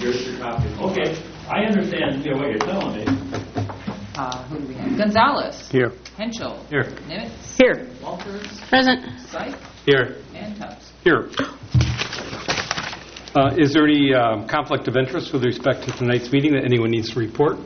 Here's your copy. Okay, I understand what you're telling me. Who do we have? Gonzalez. Here. Henschel. Here. Nimitz. Here. Walters. Present. Syke. Here. And Tubbs. Here. Is there any conflict of interest with respect to tonight's meeting that anyone needs to report?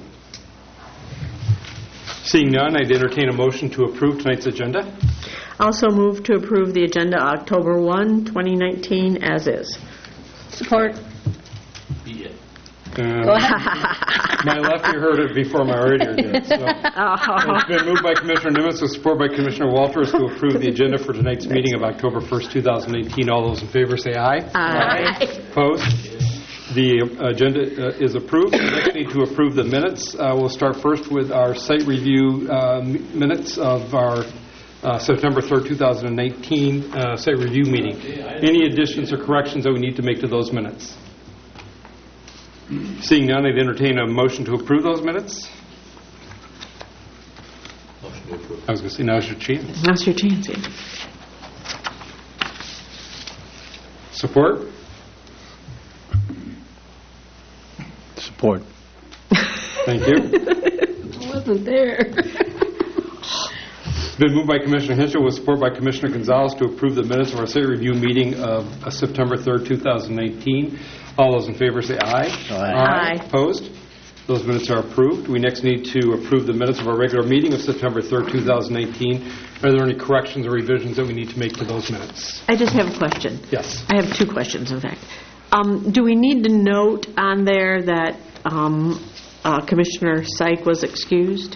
Seeing none, I'd entertain a motion to approve tonight's agenda. Also move to approve the agenda October 1, 2019 as is. Support. Be it. Go ahead. My left ear heard it before my right ear did. So. It's been moved by Commissioner Nimitz with support by Commissioner Walters to approve the agenda for tonight's meeting of October 1st, 2018. All those in favor say aye. Aye. Opposed? The agenda is approved. We next need to approve the minutes. We'll start first with our site review minutes of our September 3rd, 2019 site review meeting. Any additions or corrections that we need to make to those minutes? Seeing none, I'd entertain a motion to approve those minutes. Motion to approve. I was going to say, now's your chance. Now's your chance. Yeah. Support? Support. Thank you. I wasn't there. It's been moved by Commissioner Henschel with support by Commissioner Gonzalez to approve the minutes of our site review meeting of September 3rd, 2019. All those in favor say aye. Aye. Opposed? Those minutes are approved. We next need to approve the minutes of our regular meeting of September 3rd, 2018. Are there any corrections or revisions that we need to make to those minutes? I just have a question. Yes. I have two questions, in fact. Do we need to note on there that Commissioner Syke was excused?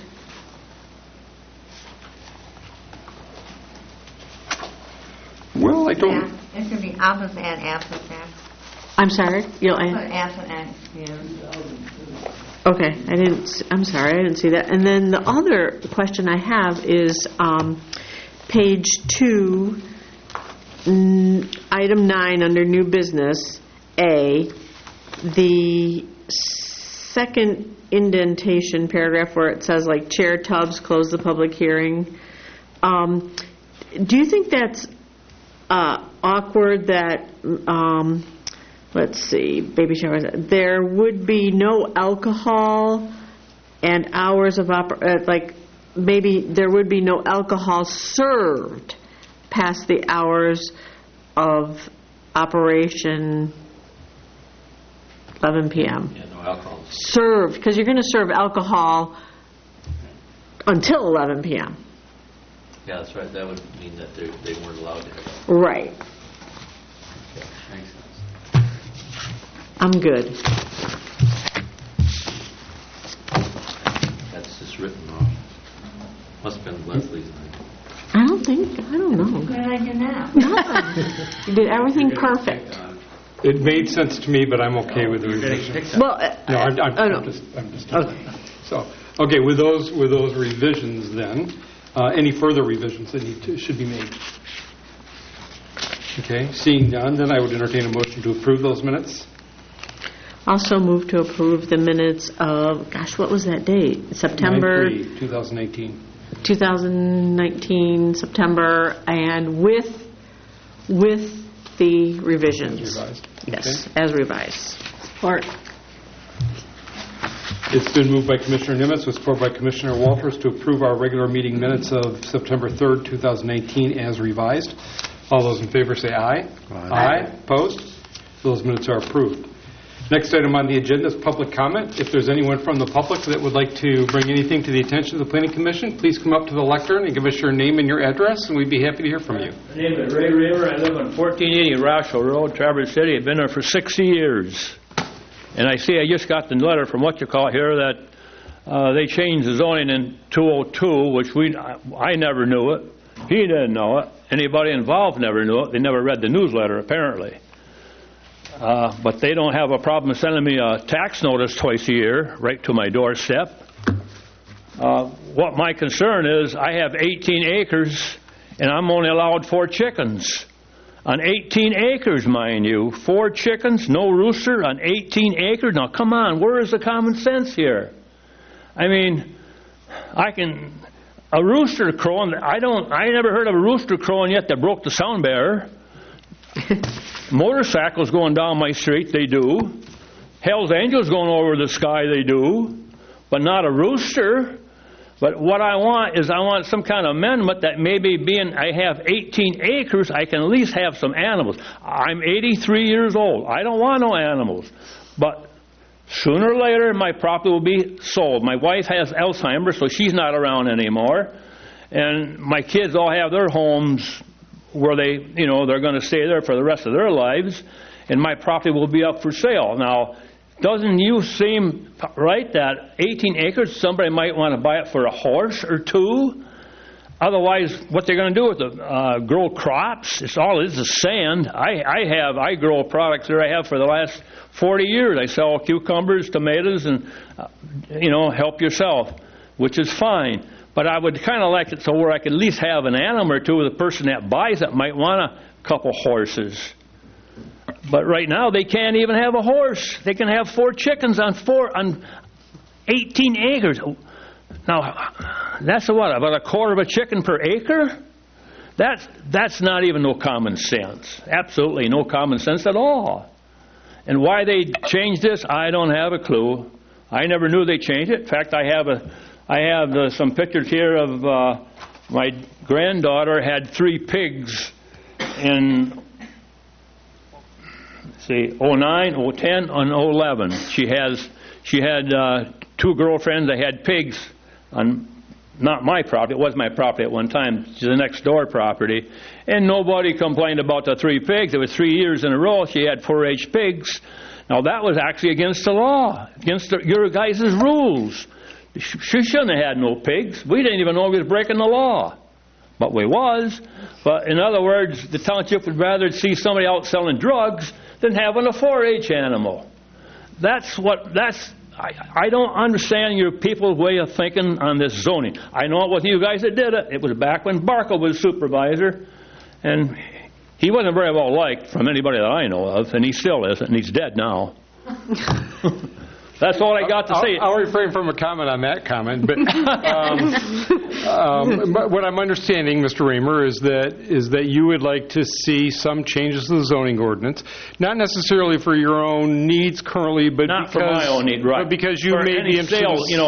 Well, I don't... It should be opposite and absent there. I'm sorry? You'll Put add? absent and excused. Okay, I'm sorry, I didn't see that. And then the other question I have is page 2, item 9 under new business, A, the second indentation paragraph where it says like Chair Tubbs closed the public hearing. Do you think that's awkward that let's see, baby showers, there would be no alcohol and hours of like maybe there would be no alcohol served past the hours of operation 11 p.m. Yeah, no alcohol. Served, because you're going to serve alcohol until 11 p.m. Yeah, that's right. That would mean that they weren't allowed to have that. Right. Yeah, makes sense. I'm good. That's just written wrong. Must have been Leslie's night. I don't know. What did I do now? No. You did everything perfect. It made sense to me, but I'm okay with the revision. Well, No, no. I'm just So, okay, with those revisions then, any further revisions that should be made? Okay, seeing none, then I would entertain a motion to approve those minutes. Also move to approve the minutes of, gosh, what was that date? September 9/3, 2018. 2019, September, and with the revisions. As revised. Yes, Okay. as revised. Support. It's been moved by Commissioner Nimitz with support by Commissioner Walters to approve our regular meeting minutes of September 3rd, 2019 as revised. All those in favor say aye. Aye. Opposed? Those minutes are approved. Next item on the agenda is public comment. If there's anyone from the public that would like to bring anything to the attention of the Planning Commission, please come up to the lectern and give us your name and your address, and we'd be happy to hear from you. My name is Ray Raver. I live on 1480 Rochelle Road, Traverse City. I've been there for 60 years. And I see I just got the letter from here that they changed the zoning in 202, which I never knew it. He didn't know it. Anybody involved never knew it. They never read the newsletter, apparently. But they don't have a problem sending me a tax notice twice a year right to my doorstep. What my concern is, I have 18 acres, and I'm only allowed 4 chickens. On 18 acres, mind you. 4 chickens, no rooster on 18 acres? Now, come on, where is the common sense here? I mean, a rooster crowing, I never heard of a rooster crowing yet that broke the sound barrier. Motorcycles going down my street, they do. Hell's Angels going over the sky, they do, but not a rooster. But what I want some kind of amendment that maybe being I have 18 acres, I can at least have some animals. I'm 83 years old. I don't want no animals. But sooner or later, my property will be sold. My wife has Alzheimer's, so she's not around anymore. And my kids all have their homes where they're going to stay there for the rest of their lives. And my property will be up for sale. Now, doesn't you seem right that 18 acres, somebody might want to buy it for a horse or two? Otherwise, what they're going to do with it? Grow crops? It's the sand. I grow products there I have for the last 40 years. I sell cucumbers, tomatoes, and, help yourself, which is fine. But I would kind of like it so where I could at least have an animal or two. The person that buys it might want a couple horses. But right now, they can't even have a horse. They can have 4 chickens on 18 acres. Now, that's about a quarter of a chicken per acre? That's not even no common sense. Absolutely no common sense at all. And why they changed this, I don't have a clue. I never knew they changed it. In fact, I have some pictures here of my granddaughter had 3 pigs in 09, 010, and 011. She had 2 girlfriends. They had pigs on not my property. It was my property at one time. It's the next door property. And nobody complained about the 3 pigs. It was 3 years in a row she had 4-H pigs. Now that was actually against the law, against your guys' rules. She shouldn't have had no pigs. We didn't even know we was breaking the law. But we was. But in other words, the township would rather see somebody out selling drugs than having a 4-H animal. I don't understand your people's way of thinking on this zoning. I know it wasn't you guys that did it. It was back when Barkle was supervisor. And he wasn't very well liked from anybody that I know of, and he still isn't, and he's dead now. That's all I got to say. I'll refrain from a comment on that comment, but what I'm understanding, Mr. Raymer, is that you would like to see some changes to the zoning ordinance, not necessarily for your own needs currently, but not for my own need, right? But because you for may be interested.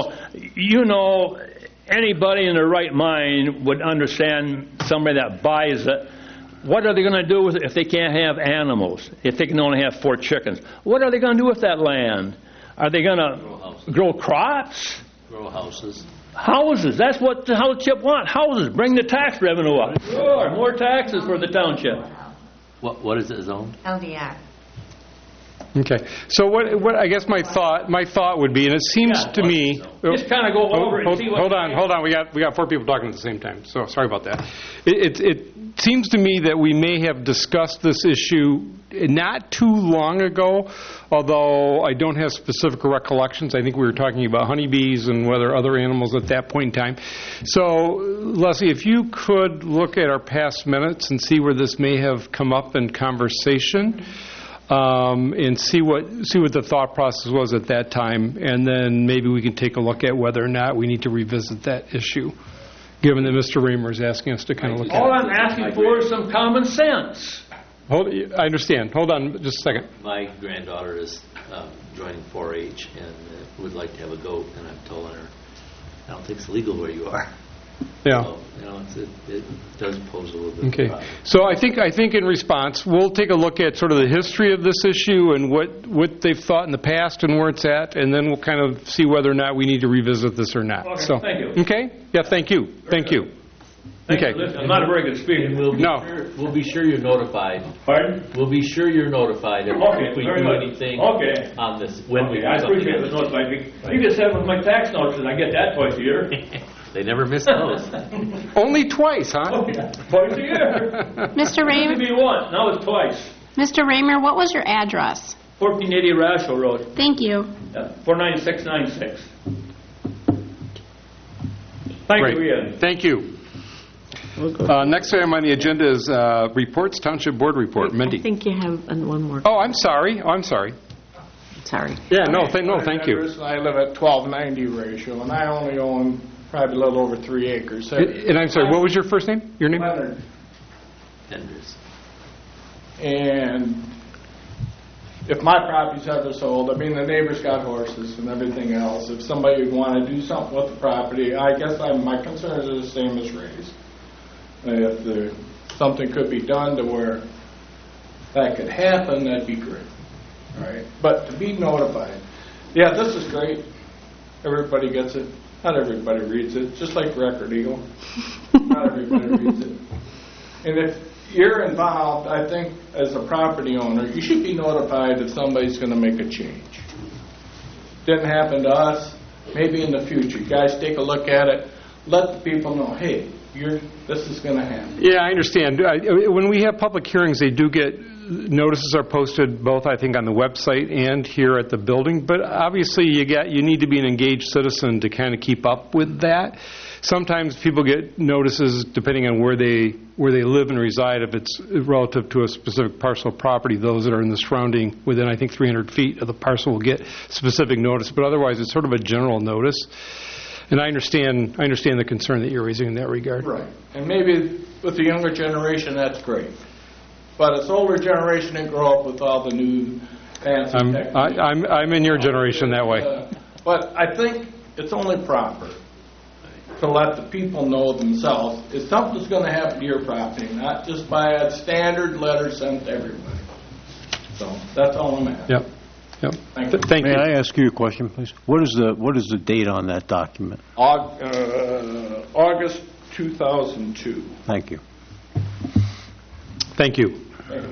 Anybody in their right mind would understand somebody that buys it. What are they going to do with it if they can't have animals? If they can only have 4 chickens, what are they going to do with that land? Are they going to grow crops? Grow houses. Houses. That's what the township wants. Houses. Bring the tax revenue up. Sure. More taxes for the township. What is it zoned? LDR. Okay. So what I guess my thought would be, and it seems to me. Just kind of go over it and see what. Hold on. We got 4 people talking at the same time. So sorry about that. It seems to me that we may have discussed this issue not too long ago, although I don't have specific recollections. I think we were talking about honeybees and whether other animals at that point in time. So, Leslie, if you could look at our past minutes and see where this may have come up in conversation, and see what the thought process was at that time, and then maybe we can take a look at whether or not we need to revisit that issue, given that Mr. Raymer is asking us to kind of look at it. All I'm asking for is some common sense. I understand. Hold on just a second. My granddaughter is joining 4-H and would like to have a goat, and I'm telling her, I don't think it's legal where you are. Yeah. So, it does pose a little bit Okay. of a problem. So I think in response, we'll take a look at sort of the history of this issue and what they've thought in the past and where it's at, and then we'll kind of see whether or not we need to revisit this or not. Okay, so, thank you. Okay? Yeah, thank you. Thank you. Okay. Listen, I'm not a very good speaker. We'll be sure you're notified. Pardon? We'll be sure you're notified if we very do good. anything Okay. on this. When we do I something appreciate on the this. notification. You just said with my tax notices, I get that twice a year. They never miss those. Only twice, huh? Twice a year. Mr. Used to Raymer, be once, now it's twice. Mr. Raymer, what was your address? 1480 Rashel Road, Thank you. 49696. Thank Great. you, Ian. Thank you. Next item on the agenda is reports, Township Board report. I Mindy. think you have one more. Oh, I'm sorry. Sorry. Yeah, thank you. I live at 1290 Rachel, and I only own probably a little over 3 acres. And I'm sorry, what was your first name? Your name? Leonard. Tenders. And if my property's ever sold, I mean, the neighbor's got horses and everything else. If somebody would want to do something with the property, I guess my concerns are the same as Ray's. If something could be done to where that could happen, that'd be great. All right? But to be notified, yeah, this is great. Everybody gets it. Not everybody reads it. Just like Record Eagle. Not everybody reads it. And if you're involved, I think, as a property owner, you should be notified if somebody's going to make a change. Didn't happen to us. Maybe in the future. You guys take a look at it. Let the people know, hey, this is going to happen. Yeah, I understand. When we have public hearings, they do get, notices are posted both, I think, on the website and here at the building. But obviously, you need to be an engaged citizen to kind of keep up with that. Sometimes people get notices depending on where they live and reside. If it's relative to a specific parcel of property, those that are in the surrounding, within, I think, 300 feet of the parcel will get specific notice. But otherwise, it's sort of a general notice. And I understand the concern that you're raising in that regard. Right. And maybe with the younger generation, that's great. But this older generation didn't grow up with all the new fancy techniques. I'm in your generation that way. But I think it's only proper to let the people know themselves if something's going to happen to your property, not just by a standard letter sent to everybody. So that's all I'm asking. Yep. Thank you. Thank you. May I ask you a question, please? What is the date on that document? August 2002. Thank you. Thank you.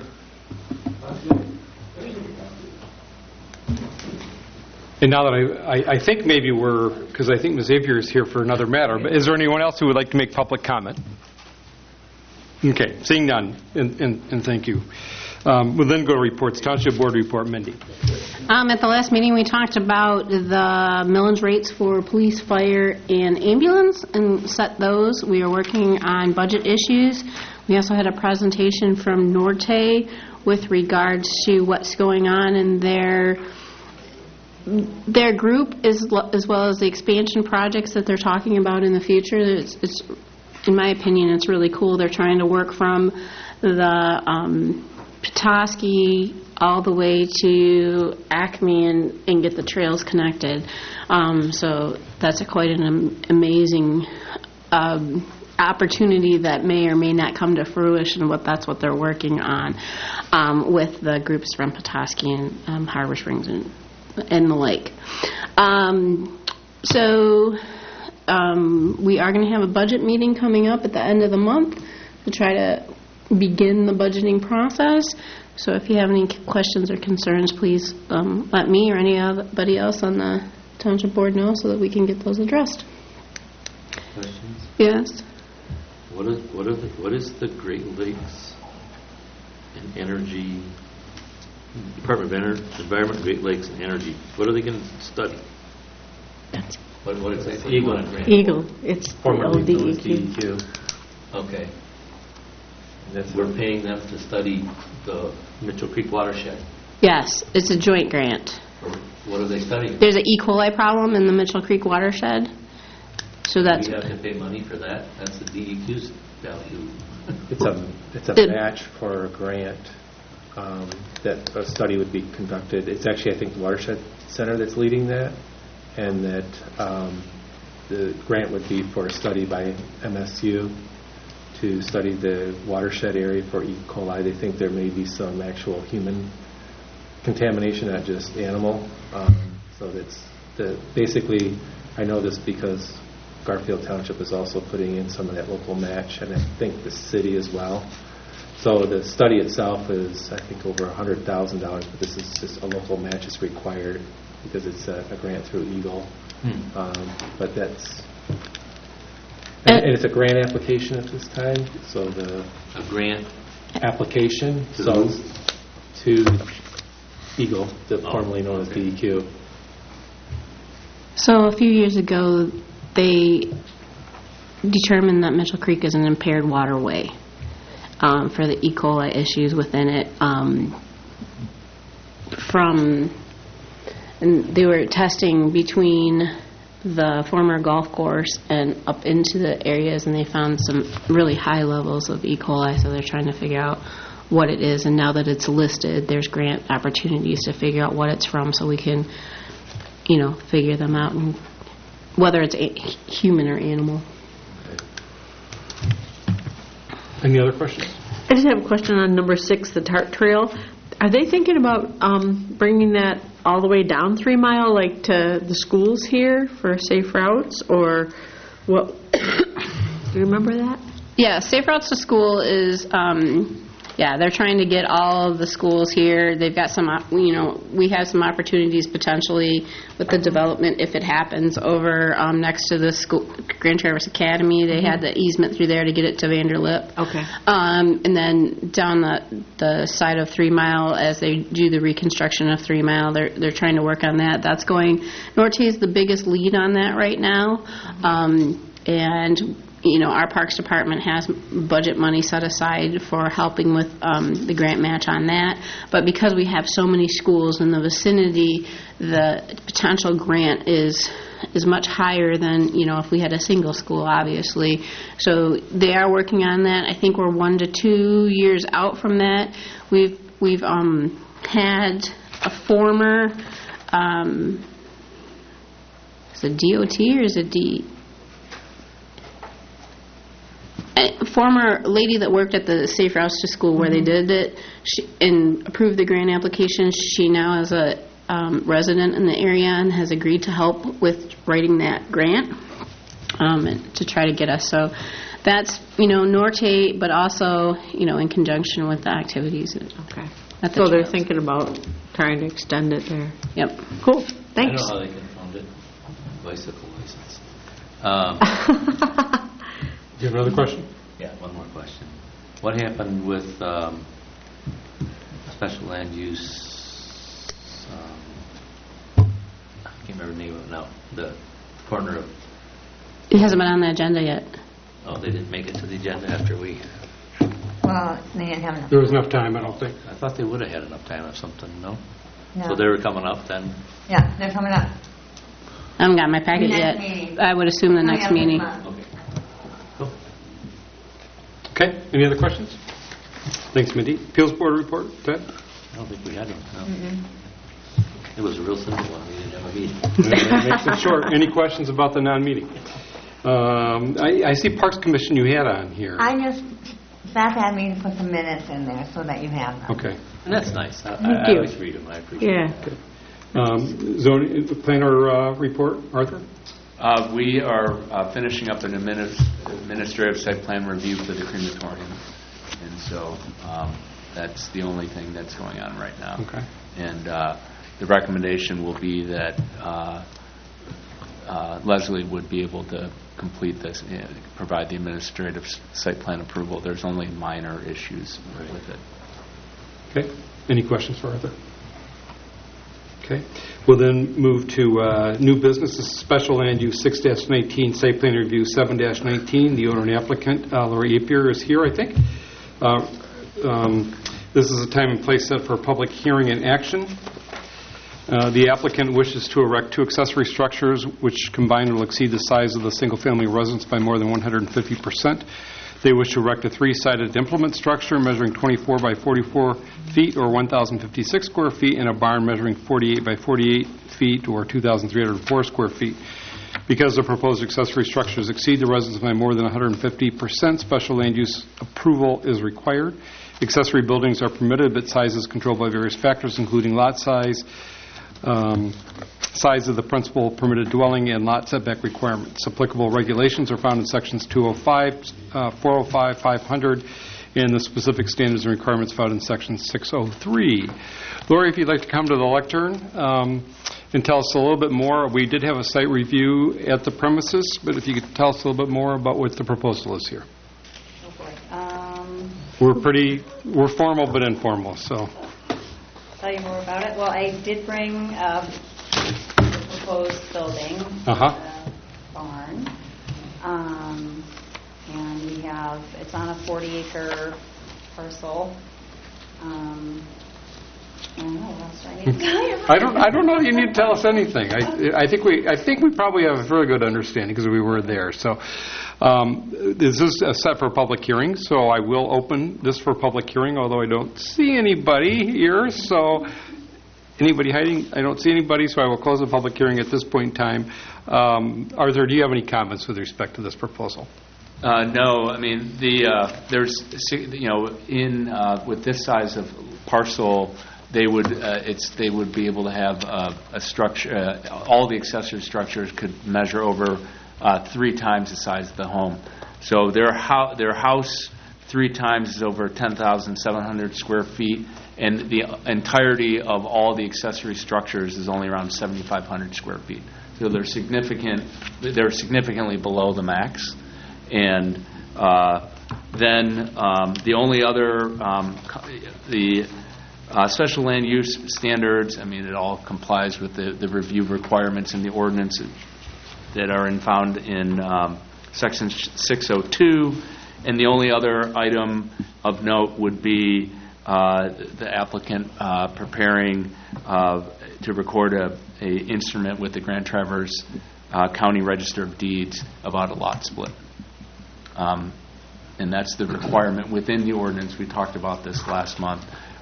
And now that I think maybe because I think Ms. Xavier is here for another matter, but is there anyone else who would like to make public comment? Okay, seeing none, and thank you. We'll then go to reports. Township Board report, Mindy. At the last meeting, we talked about the millage rates for police, fire, and ambulance and set those. We are working on budget issues. We also had a presentation from Norte with regards to what's going on in their group as well as the expansion projects that they're talking about in the future. It's in my opinion, it's really cool. They're trying to work from the Petoskey all the way to Acme and get the trails connected. So that's quite an amazing opportunity that may or may not come to fruition, but that's what they're working on with the groups from Petoskey and Harbor Springs and the lake. We are going to have a budget meeting coming up at the end of the month to try to begin the budgeting process. So if you have any questions or concerns, please let me or anybody else on the Township Board know so that we can get those addressed. Questions? Yes? What is the Great Lakes and Energy Department of Environment, Great Lakes and Energy? What are they going to study? What is that? Eagle. It's Formerly known as DEQ. DEQ. Okay. We're paying them to study the Mitchell Creek watershed. Yes, it's a joint grant. What are they studying? There's an E. coli problem in the Mitchell Creek watershed. So that's... Do we have to pay money for that? That's the DEQ's value. It's a match for a grant that a study would be conducted. It's actually, I think, the Watershed Center that's leading that, and that the grant would be for a study by MSU to study the watershed area for E. coli. They think there may be some actual human contamination, not just animal. So that's basically, I know this because Garfield Township is also putting in some of that local match, and I think the city as well. So the study itself is, I think, over $100,000, but this is just a local match is required because it's a grant through Eagle. But that's... And it's a grant application at this time, so A grant? Application, to Eagle, formerly known as DEQ. So a few years ago, they determined that Mitchell Creek is an impaired waterway for the E. coli issues within it. And they were testing between the former golf course and up into the areas, and they found some really high levels of E. coli, so they're trying to figure out what it is, and now that it's listed, there's grant opportunities to figure out what it's from, so we can, figure them out, and whether it's human or animal. Any other questions? I just have a question on number 6, the Tart Trail. Are they thinking about bringing that all the way down 3 Mile, like to the schools here for safe routes, or what? Do you remember that? Yeah, Safe Routes to School is, they're trying to get all of the schools here. They've got some, we have some opportunities potentially with the development if it happens over next to the school, Grand Traverse Academy. They had the easement through there to get it to Vanderlip. Okay. And then down the side of 3 Mile, as they do the reconstruction of 3 Mile, they're trying to work on that. That's going, Norte is the biggest lead on that right now. And our Parks Department has budget money set aside for helping with the grant match on that. But because we have so many schools in the vicinity, the potential grant is much higher than, if we had a single school, obviously. So they are working on that. I think we're 1 to 2 years out from that. We've had a former, is it DOT or is it a former lady that worked at the Safe Routes to School where they did it and approved the grant application. She now is a resident in the area and has agreed to help with writing that grant and to try to get us. So that's, Norte, but also, in conjunction with the activities. Okay. So they're thinking about trying to extend it there. Yep. Cool. Thanks. I don't know how they can fund it. Bicycle license. Do you have another question? Yeah, one more question. What happened with special land use, I can't remember the name of it now, the corner of... It hasn't been on the agenda yet. Oh, they didn't make it to the agenda after we... Well, they didn't have enough. There was enough time, I don't think. I thought they would have had enough time or something, no? No. So they were coming up then? Yeah, they're coming up. I haven't got my packet Next yet. meeting. I would assume the Coming next up this meeting. month. Okay. Okay, any other questions? Thanks, Mindy. Appeals Board report, Ted? I don't think we had one, no. It was a real simple one. We didn't have a meeting. That makes it short. Any questions about the non-meeting? I see Parks Commission you had on here. Beth had me to put the minutes in there so that you have them. Okay. And that's nice. I you. always read them. I appreciate it. Zoning planner report, Arthur? We are finishing up an administrative site plan review for the crematorium, and so that's the only thing that's going on right now. Okay. And the recommendation will be that Leslie would be able to complete this, provide the administrative site plan approval. There's only minor issues with it. Okay. Any questions for Arthur? Okay. We'll then move to new business. This is special land use 6-19, site plan review 7-19. The owner and applicant, Lori Apier, is here, I think. This is a time and place set for a public hearing and action. The applicant wishes to erect 2 accessory structures which combined will exceed the size of the single-family residence by more than 150%. They wish to erect a 3-sided implement structure measuring 24 by 44 feet or 1,056 square feet and a barn measuring 48 by 48 feet or 2,304 square feet. Because the proposed accessory structures exceed the residence by more than 150%, special land use approval is required. Accessory buildings are permitted, but size is controlled by various factors, including lot size, size of the principal permitted dwelling, and lot setback requirements. Applicable regulations are found in sections 205, 405, 500, and the specific standards and requirements found in section 603. Lori, if you'd like to come to the lectern and tell us a little bit more. We did have a site review at the premises, but if you could tell us a little bit more about what the proposal is here. We're formal but informal, so. Tell you more about it. Well, I did bring the proposed building, barn, and we have, it's on a 40-acre parcel. I don't know, what else do I need to tell you? I don't know that you need to tell us anything. I think we probably have a very good understanding because we were there. So this is set for a public hearing, so I will open this for public hearing, although I don't see anybody here. So anybody hiding? I don't see anybody, so I will close the public hearing at this point in time. Arthur, do you have any comments with respect to this proposal? No, I mean there's with this size of parcel, they would be able to have a structure. All the accessory structures could measure over 3 times the size of the home. So their house 3 times is over 10,700 square feet, and the entirety of all the accessory structures is only around 7,500 square feet. So they're significantly below the max. And then the only other, special land use standards, I mean, it all complies with the review requirements in the ordinance that are found in Section 602. And the only other item of note would be the applicant preparing to record a instrument with the Grand Traverse County Register of Deeds about a lot split. And that's the requirement within the ordinance. We talked about this last month.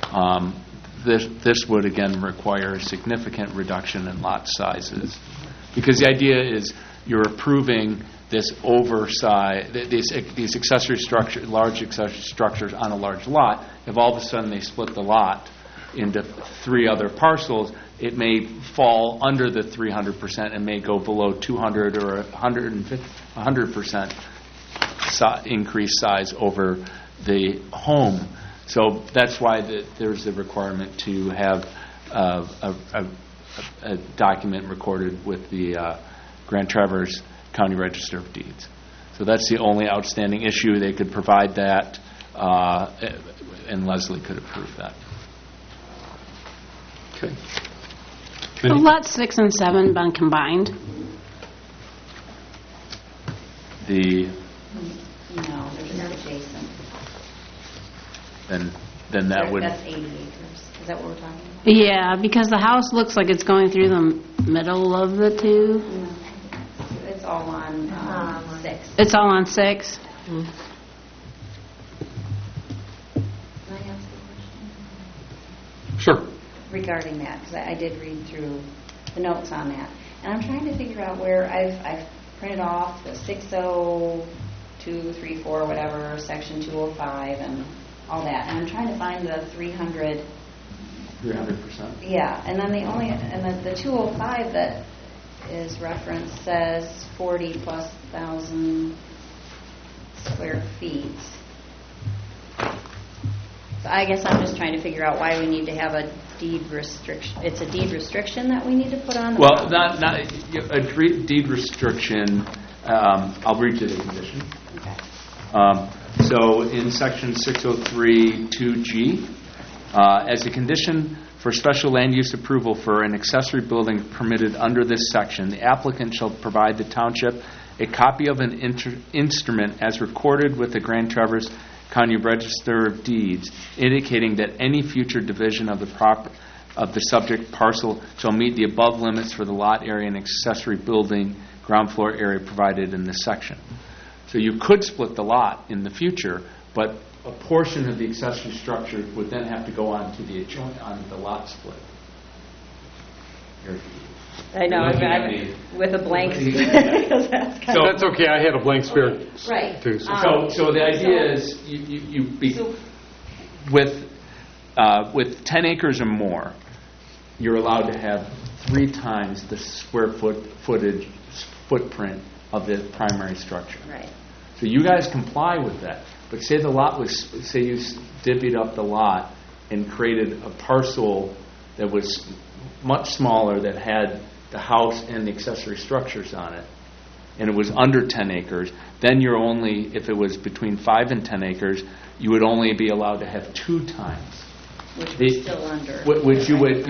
This would, again, require a significant reduction in lot sizes. Because the idea is you're approving this oversize, these accessory structures, large accessory structures on a large lot. If all of a sudden they split the lot into 3 other parcels, it may fall under the 300% and may go below 200 or 100% increased size over the home. So that's why there's the requirement to have a document recorded with the Grand Traverse County Register of Deeds. So that's the only outstanding issue. They could provide that, and Leslie could approve that. Okay. So lots 6 and 7 been combined. No, they're not adjacent. Then that would. That's 80 acres. Is that what we're talking about? Yeah, because the house looks like it's going through the middle of the 2. No. It's all on 6. It's all on 6. Can I ask a question? Sure. Regarding that, because I did read through the notes on that, and I'm trying to figure out where I've printed off the 602, 34, whatever, section 205, and all that, and I'm trying to find the 300. 300%. Yeah, and then the 205 that is referenced says 40,000+ square feet. So I guess I'm just trying to figure out why we need to have a deed restriction. It's a deed restriction that we need to put on the Well, property? not a deed restriction. I'll read you the condition. Okay. So in section 603 2G, as a condition for special land use approval for an accessory building permitted under this section, the applicant shall provide the township a copy of an instrument as recorded with the Grand Traverse County Register of Deeds, indicating that any future division of the subject parcel shall meet the above limits for the lot area and accessory building ground floor area provided in this section. So you could split the lot in the future, but a portion of the accessory structure would then have to go onto the lot split. I know, with a blank That's okay. I had a blank spare right. too. So the idea is with 10 acres or more, you're allowed to have 3 times the square footprint of the primary structure. Right. So you guys comply with that. But say you divvied up the lot and created a parcel that was much smaller that had the house and the accessory structures on it, and it was under 10 acres, then you're only, if it was between 5 and 10 acres, you would only be allowed to have 2 times. Which is still under. Which you would,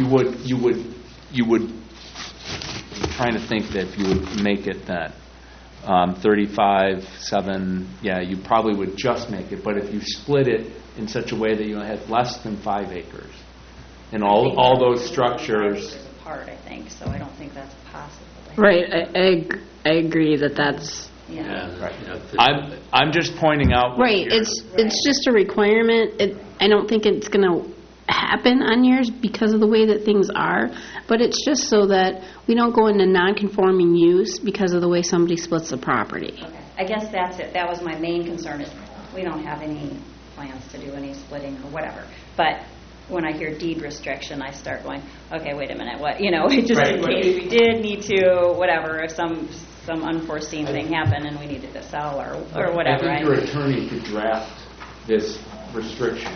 I'm trying to think that if you would make it that 35, 7, yeah, you probably would just make it. But if you split it in such a way that you had less than 5 acres, And all those structures. Apart, I think, so I don't think that's possible. Right, I agree that's... Right. I'm just pointing out. Right, it's just a requirement. I don't think it's going to happen on yours because of the way that things are, but it's just so that we don't go into non-conforming use because of the way somebody splits the property. Okay. I guess that's it. That was my main concern, is we don't have any plans to do any splitting or whatever. But when I hear deed restriction, I start going, okay, wait a minute, what, just in case we did need to, whatever, if some unforeseen thing happened and we needed to sell or whatever. I think your attorney could draft this restriction,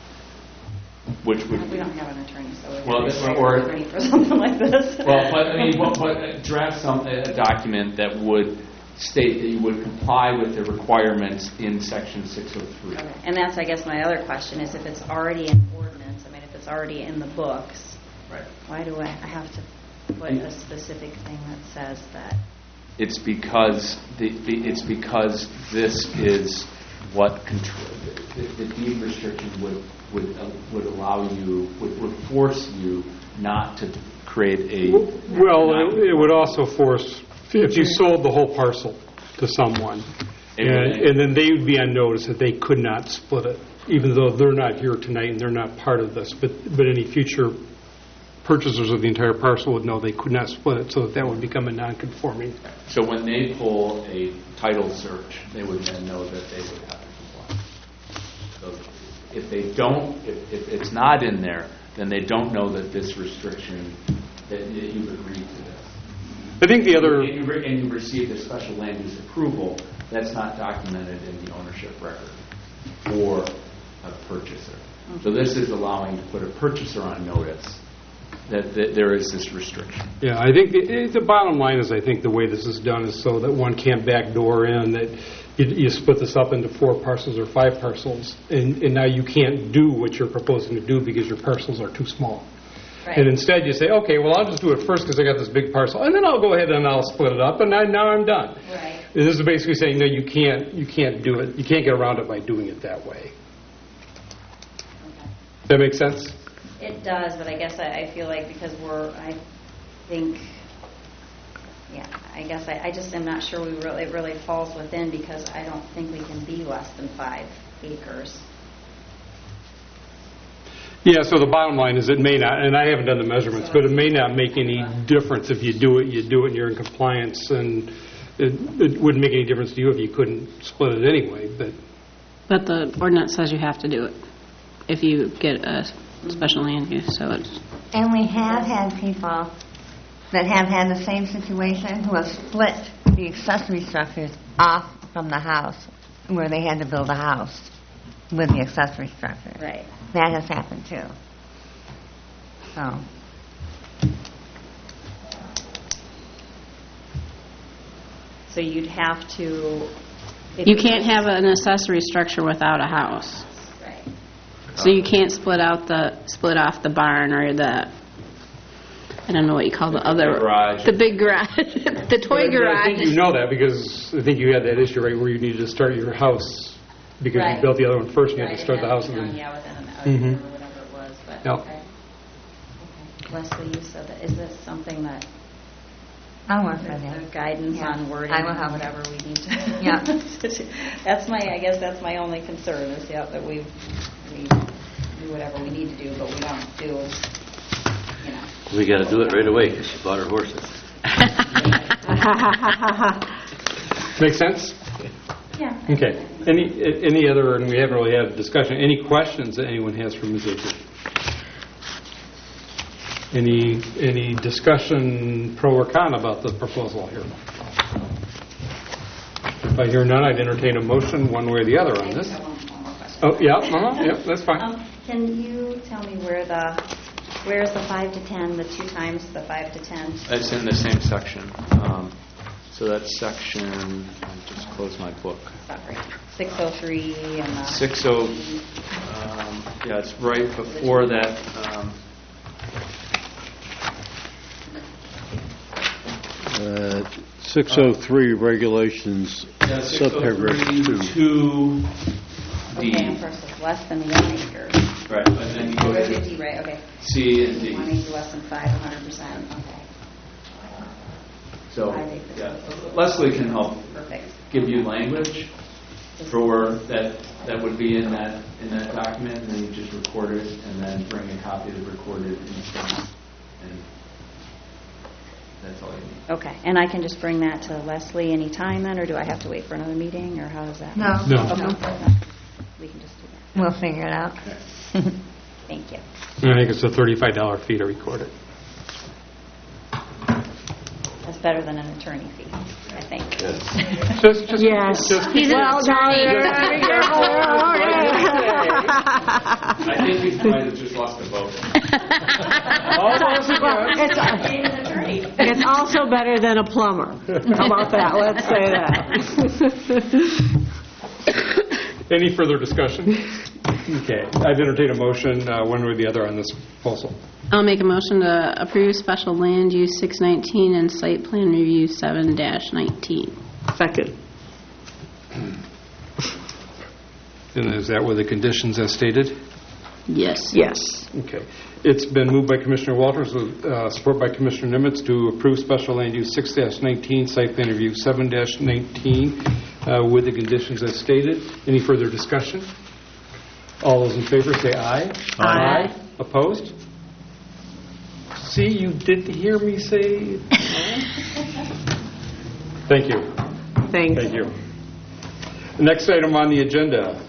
which would... We don't have an attorney, so we're well, an attorney for something like this. Well, but draft a document that would state that you would comply with the requirements in Section 603. Okay. And that's, I guess, my other question is, if it's already in ordinance, if it's already in the books, right, why do I have to put a specific thing that says that? It's because this is what control the deed restriction would allow you, would force you not to create a... Well, it would also force, if you sold the whole parcel to someone, and then they would be on notice that they could not split it, even though they're not here tonight and they're not part of this, but any future purchasers of the entire parcel would know they could not split it, so that would become a non-conforming. So when they pull a title search, they would then know that they would have to comply. So if they don't, if it's not in there, then they don't know that this restriction, that you've agreed to this. I think the other... And you received a special land use approval, that's not documented in the ownership record for a purchaser. So this is allowing to put a purchaser on notice that there is this restriction. Yeah, I think the bottom line is, I think the way this is done is so that one can't backdoor in, that you split this up into 4 parcels or 5 parcels, and now you can't do what you're proposing to do because your parcels are too small. Right. And instead you say, okay, well, I'll just do it first because I got this big parcel, and then I'll go ahead and I'll split it up, and now I'm done. Right. And this is basically saying, no, you can't do it. You can't get around it by doing it that way. Okay. Does that make sense? It does, but I guess I feel like because I guess I just am not sure it really falls within, because I don't think we can be less than 5 acres. Yeah, so the bottom line is it may not, and I haven't done the measurements, but it may not make any difference if you do it, and you're in compliance, and it wouldn't make any difference to you if you couldn't split it anyway. But the ordinance says you have to do it if you get a special land use, so it's... And we have had people that have had the same situation who have split the accessory structures off from the house, where they had to build a house with the accessory structure. Right. That has happened too. So you'd have to... You can't have an accessory structure without a house. Right. So you can't split off the barn or the, I don't know what you call the other... garage. The big garage. The toy garage. I think you know that because I think you had that issue, right, where you needed to start your house because you built the other one first and you had to start the house. Within or whatever it was. But Yep. Okay. Leslie, you said that. Is this something that... I'll work with the it. guidance on wording, I will have whatever we need to... Yeah. I guess that's my only concern, is that we do whatever we need to do, but we don't do, We got to do it right away because she bought her horses. Make sense? Yeah. Okay. Any other, and we haven't really had a discussion, any questions that anyone has for Ms. Akers? Any discussion pro or con about the proposal here? If I hear none, I'd entertain a motion one way or the other on this. I have one more question. Oh, yeah, yeah, that's fine. Can you tell me where's the 5 to 10, the 2 times the 5 to 10? That's in the same section. So that's section, I just closed my book. Sorry. 603 and the... 60, yeah, it's right before that. 603 regulations, subparagraph 2. 2D. Okay, and first it's less than 1 acre. Right, but then you go Over to 50, right, okay. C and D. 1 acre less than 5, 100%, okay. So, 5 acres. yeah, Leslie can help Perfect. give you language for that would be in that document, and then you just record it, and then bring a copy of the recorded instance, and that's all you need. Okay, and I can just bring that to Leslie anytime then, or do I have to wait for another meeting, or how does that? No. No. Okay. We can just do that. We'll figure it out. Thank you. And I think it's a $35 fee to record it. That's better than an attorney fee, I think. Yes. He's an attorney. Be careful. I think you might have just lost a vote. It's also better than a plumber. How about that? Let's say that. Any further discussion? Okay. I'd entertain a motion one way or the other on this proposal. I'll make a motion to approve special land use 619 and site plan review 7-19. Second. And is that with the conditions as stated? Yes. Yes. Okay. It's been moved by Commissioner Walters with support by Commissioner Nimitz to approve special land use 6-19, site plan review 7-19 with the conditions as stated. Any further discussion? All those in favor say aye. Aye. Opposed? See, you did hear me say aye. Thank you. Thanks. Thank you. The next item on the agenda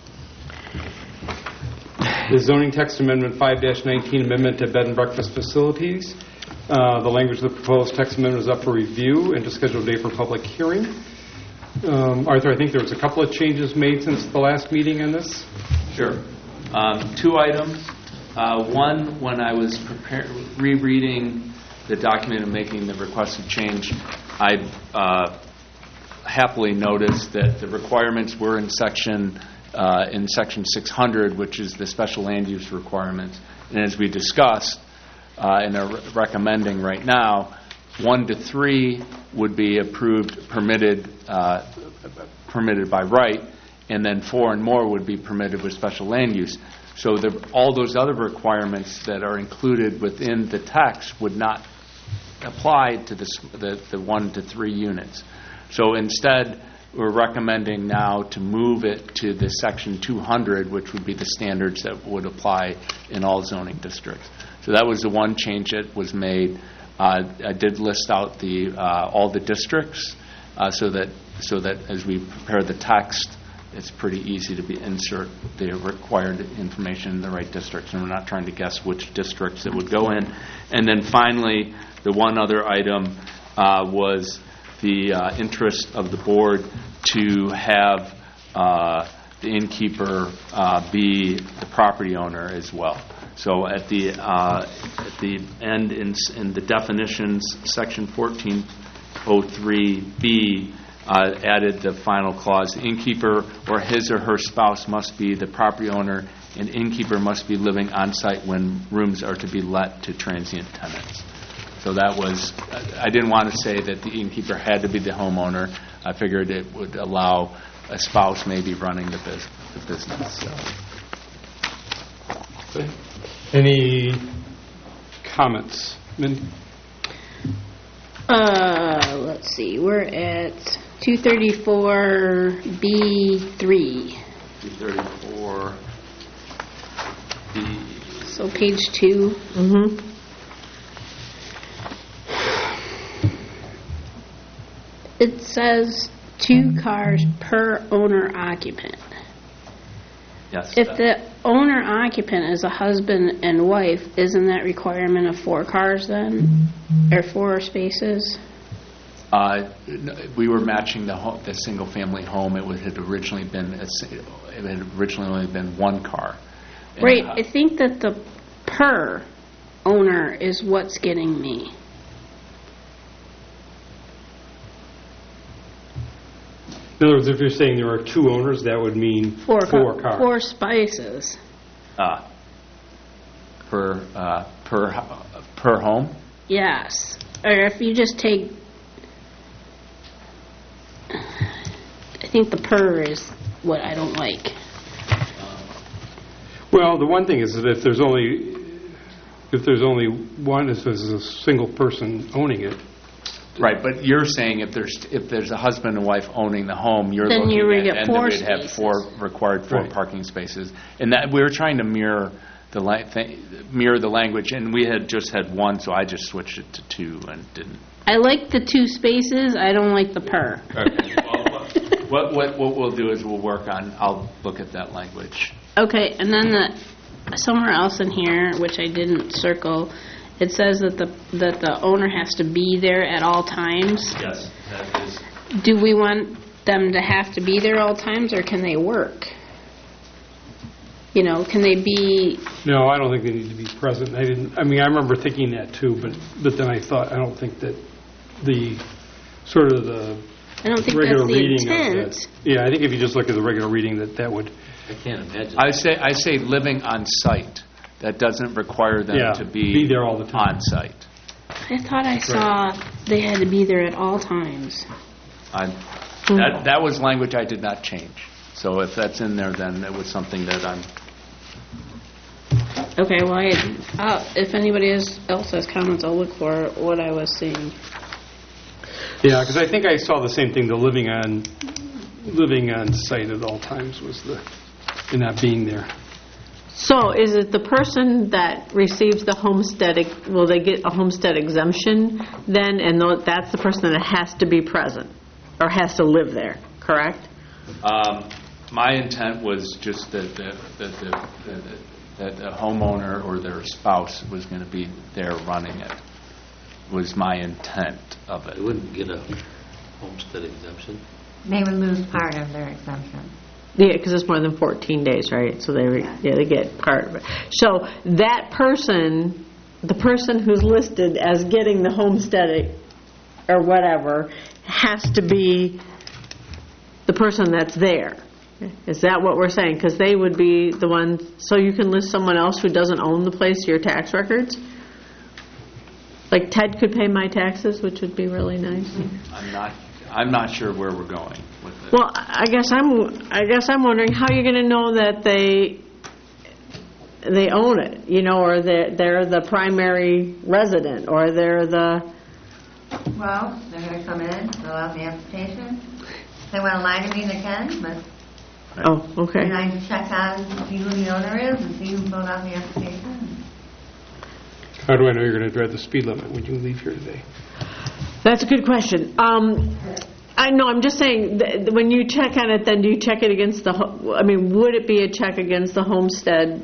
is zoning text amendment 5-19, amendment to bed and breakfast facilities. The language of the proposed text amendment is up for review and to schedule a date for public hearing. Arthur, I think there was a couple of changes made since the last meeting on this. Sure. 2 items. One, when I was rereading the document and making the requested change, I happily noticed that the requirements were in section 600, which is the special land use requirements. And as we discussed and are recommending right now, 1 to 3 would be permitted by right, and then 4 and more would be permitted with special land use. So all those other requirements that are included within the text would not apply to the 1 to 3 units. So instead, we're recommending now to move it to the section 200, which would be the standards that would apply in all zoning districts. So that was the one change that was made. I did list out all the districts so that as we prepare the text, it's pretty easy to insert the required information in the right districts, and we're not trying to guess which districts it would go in. And then finally, the one other item was the interest of the board to have the innkeeper be the property owner as well. So at the end in the definitions, section 1403B added the final clause: the innkeeper or his or her spouse must be the property owner, and innkeeper must be living on site when rooms are to be let to transient tenants. So that was, I didn't want to say that the innkeeper had to be the homeowner. I figured it would allow a spouse maybe running the business. So. Okay. Any comments? Let's see. We're at 234B3. 234B. So page 2. Mm-hmm. It says 2 cars per owner occupant. Yes. If the owner occupant is a husband and wife, isn't that requirement of 4 cars then? Or 4 spaces? We were matching the single family home. It had originally only been 1 car. And Right. I think that the per owner is what's getting me. In other words, if you're saying there are 2 owners, that would mean 4 cars. 4 spaces. Per home. Yes. Or if you just take, I think the per is what I don't like. Well, the one thing is that if there's only one, if there's a single person owning it, Right, but you're saying if there's a husband and wife owning the home, you're Then you would looking get at, four and then we'd have spaces. required four Right. parking spaces. And that, we were trying to mirror the language, and we had just had one, so I just switched it to two and didn't. I like the 2 spaces, I don't like the per. Okay. Well, what we'll do is I'll look at that language. Okay, and then somewhere else in here, which I didn't circle, it says that the owner has to be there at all times. Yes, that is. Do we want them to have to be there all times, or can they work? You know, can they be... no, I don't think they need to be present. I remember thinking that too, but then I thought, I don't think that the sort of the I don't think regular that's the reading intent. of that. Yeah, I think if you just look at the regular reading, that would. I can't imagine. I say living on site. That doesn't require them Yeah, to be there all the time. on site. I thought I saw they had to be there at all times. That was language I did not change. So if that's in there, then it was something that I'm. Okay, well, if anybody else has comments, I'll look for what I was seeing. Yeah, because I think I saw the same thing. The living on site at all times was and not being there. So is it the person that receives the homestead, will they get a homestead exemption then? And that's the person that has to be present or has to live there, correct? My intent was just that the homeowner or their spouse was going to be there running it. Was my intent of it. They wouldn't get a homestead exemption. They would lose part of their exemption. Yeah, because it's more than 14 days, right? So they get part of it. So that person, the person who's listed as getting the homestead or whatever, has to be the person that's there. Is that what we're saying? Because they would be the ones, so you can list someone else who doesn't own the place to your tax records? Like Ted could pay my taxes, which would be really nice. I'm not sure where we're going with this. Well, I guess I'm wondering how you're going to know that they own it, you know, or they're the primary resident, or they're the. Well, they're going to come in, fill out the application. If they want to lie to me, they can, but. Oh, okay. And I check on, see who the owner is and see who filled out the application. How do I know you're going to drive the speed limit when you leave here today? That's a good question. I know. I'm just saying, when you check on it, then do you check it against would it be a check against the homestead,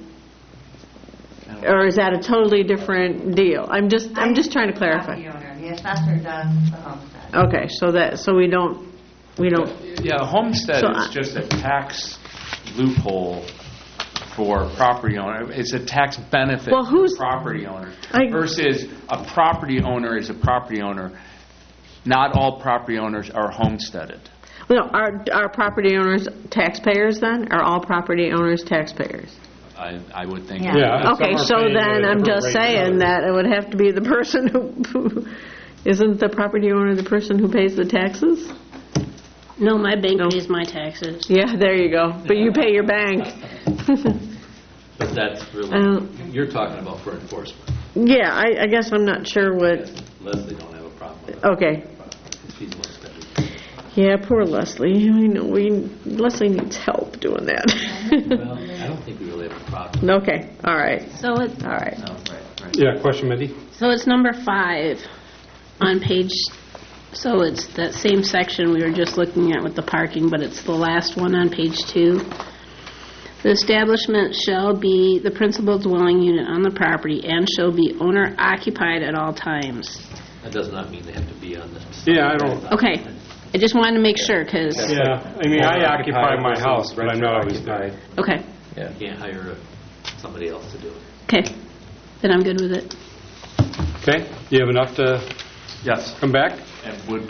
or is that a totally different deal? I'm just trying to clarify. The owner, the assessor does the homestead. Okay, so we don't. Yeah, a homestead is just a tax loophole for property owner. It's a tax benefit for property owner versus a property owner is a property owner. Not all property owners are homesteaded. Well, are property owners taxpayers then? Are all property owners taxpayers? I would think. Yeah. Okay, so then I'm just saying that it would have to be the person who isn't the property owner the person who pays the taxes? No, my bank pays my taxes. Yeah, there you go. But you pay your bank. But that's really, you're talking about for enforcement. Yeah, I guess I'm not sure what. Leslie don't have a problem with that. Okay. She's homesteaded. Yeah, poor Leslie. I know Leslie needs help doing that. Well, I don't think we really have a problem. Okay, all right. So it's All right. No, right. Yeah, question, Mindy? So it's number 5 on page, so it's that same section we were just looking at with the parking, but it's the last one on page 2. The establishment shall be the principal dwelling unit on the property and shall be owner occupied at all times. That does not mean they have to be on the. Yeah, I don't. Okay, I just wanted to make sure, because... Yeah, I occupy my house, but I'm not always there. Okay. You can't hire somebody else to do it. Okay, then I'm good with it. Okay, you have enough to Yes. come back? And would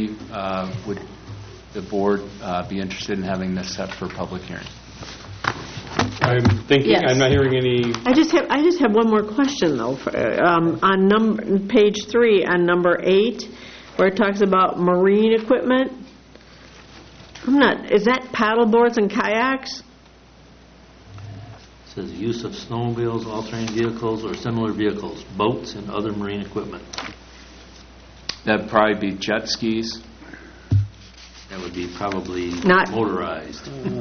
the board be interested in having this set for public hearing? I'm thinking, Yes. I'm not hearing any. I just have one more question though. On page 3 on number 8, where it talks about marine equipment. Is that paddle boards and kayaks? Says use of snowmobiles, all-terrain vehicles, or similar vehicles, boats, and other marine equipment. That'd probably be jet skis. That would be probably Not- motorized.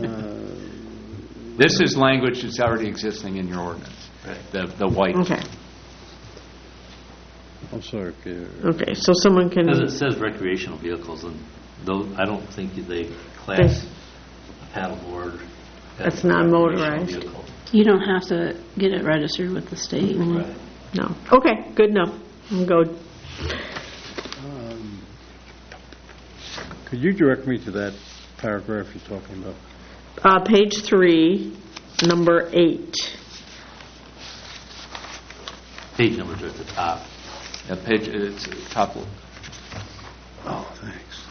This is language that's already existing in your ordinance. Right. The white. Okay. I'm sorry. Okay, so someone can, Because it says recreational vehicles, and those, I don't think they class a paddleboard as That's a non-motorized. recreational vehicle. You don't have to get it registered with the state. Right. no. Okay, good enough. I'm good. Could you direct me to that paragraph you're talking about? Page 3, number 8. Page numbers are at the top. Yeah, page, it's top. Oh, thanks.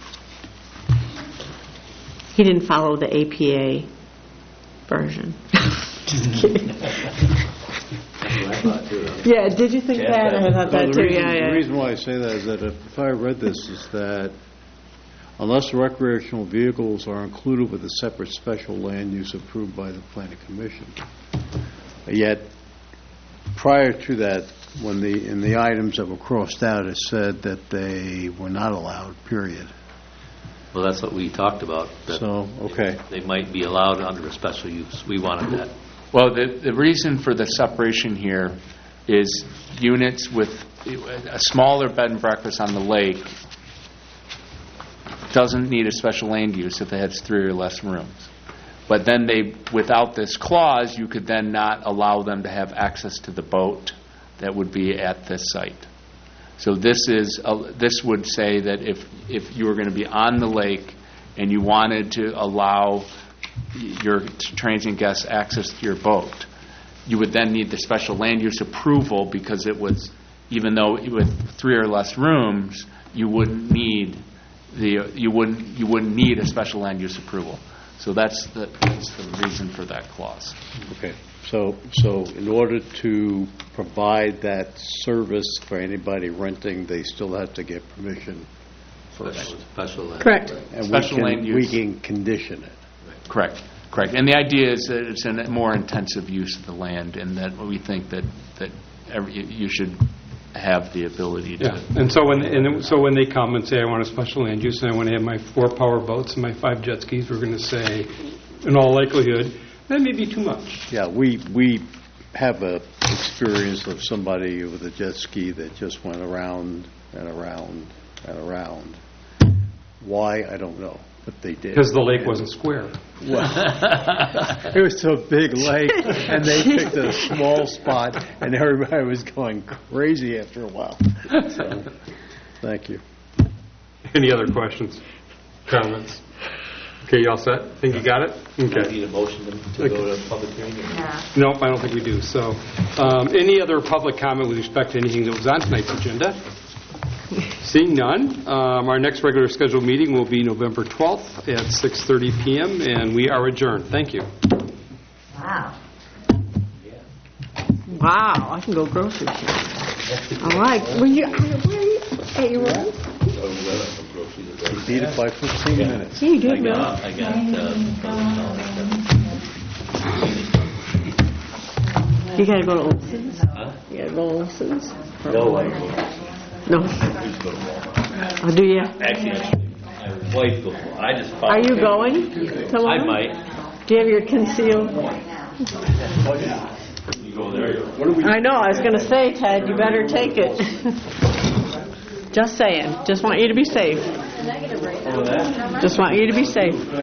He didn't follow the APA version. Just kidding. That's what I thought, too. Yeah, did you think that? I thought that too, yeah. The reason why I say that is that if I read this is that unless recreational vehicles are included with a separate special land use approved by the planning commission. Yet, prior to that, when in the items that were crossed out, it said that they were not allowed, period. Well, that's what we talked about. That So, okay. They might be allowed under a special use. We wanted that. Well, the reason for the separation here is units with a smaller bed and breakfast on the lake doesn't need a special land use if it has 3 or less rooms. But then without this clause, you could then not allow them to have access to the boat that would be at this site. So this would say that if you were going to be on the lake and you wanted to allow your transient guests access to your boat, you would then need the special land use approval because it was, even though with 3 or less rooms, you wouldn't need a special land use approval. So that's the reason for that clause. Okay. So in order to provide that service for anybody renting, they still have to get permission first. Special land. Correct. And Special land use. we can condition it. Correct. And the idea is that it's a more intensive use of the land, and that we think that you should have the ability to. Yeah, and so when they come and say, I want a special land use, and I want to have my 4 power boats and my 5 jet skis, we're going to say, in all likelihood, that may be too much. Yeah, we have a experience of somebody with a jet ski that just went around and around and around. Why, I don't know, but they did. Because the lake wasn't square. It was a big lake, and they picked a small spot, and everybody was going crazy after a while. So, thank you. Any other questions, comments? Okay, you all set? Think you got it? Do Okay. you need a motion to go to public hearing? Nope, I don't think we do. So, any other public comment with respect to anything that was on tonight's agenda? Seeing none, our next regular scheduled meeting will be November 12th at 6:30 p.m., and we are adjourned. Thank you. Wow. Wow, I can go grocery shopping. All right. Where are you? Hey, you ready? You beat it by 15 minutes. Yeah, you did, Bill. I got You got to go to Olson's? You got to go to Olson's? No, I don't. No. Oh, do you? Actually, my wife goes. I just. Are you going tomorrow? I might. Do you have your concealed? You go there. I know. I was going to say, Ted, you better take it. Just saying. Just want you to be safe. Just want you to be safe.